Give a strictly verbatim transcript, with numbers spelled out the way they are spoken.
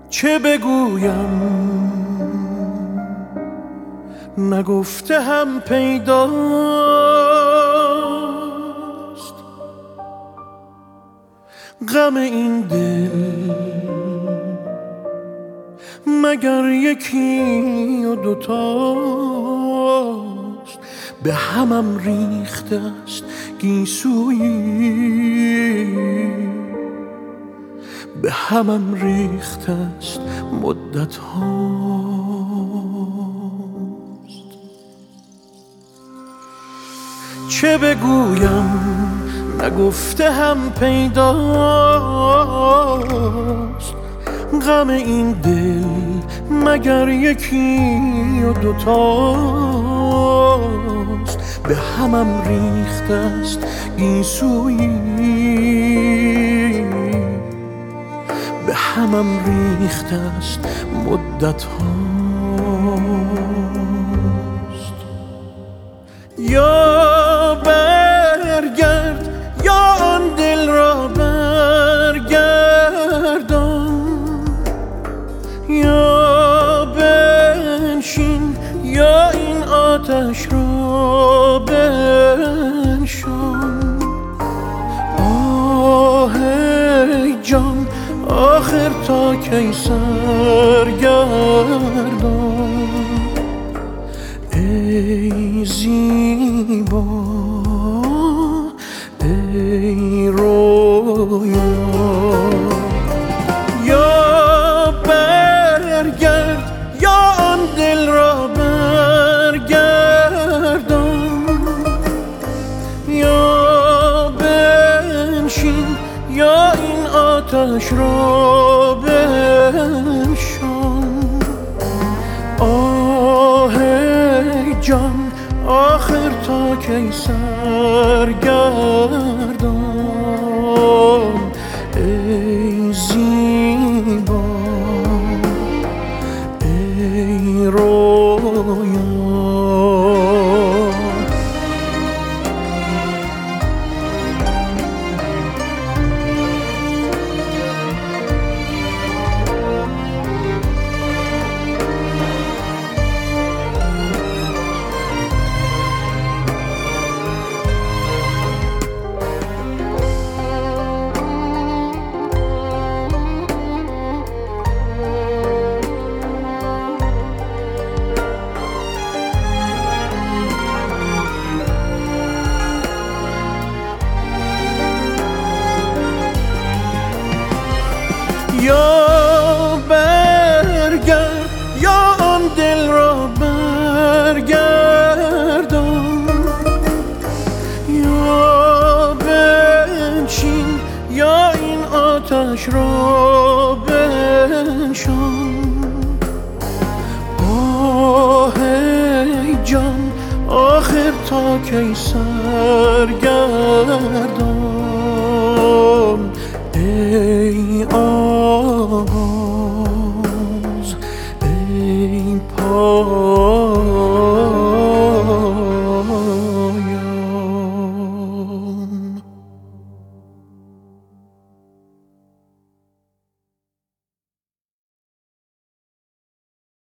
چه بگویم نگفته هم پیداست، غم این دل مگر یکی و دوتاست. به همم ریخته است گیسویی، به همم ریخته است مدت هاست. چه بگویم نگفته هم پیداست، غم این دل مگر یکی و دوتاست. به همم ریخته است گیسویی، به همم ریخته است مدت هاست. یا برگرد یا آن دل را برگردان، یا بنشین یا این آتش را بنشان. آه ای جان آخر تا کی سرگردان، ای زیبا ای رویا. یا برگرد یا آن دل را برگردان، یا بنشین یا این آتش را بنشان. آه ای جان آخر تا کی سرگردان، ای زیبا ای رویا. یا برگرد یا آن دل را برگردان، یا بنشین یا این آتش را بنشان. آه ای جان آخر تا کی سرگردان، ای آه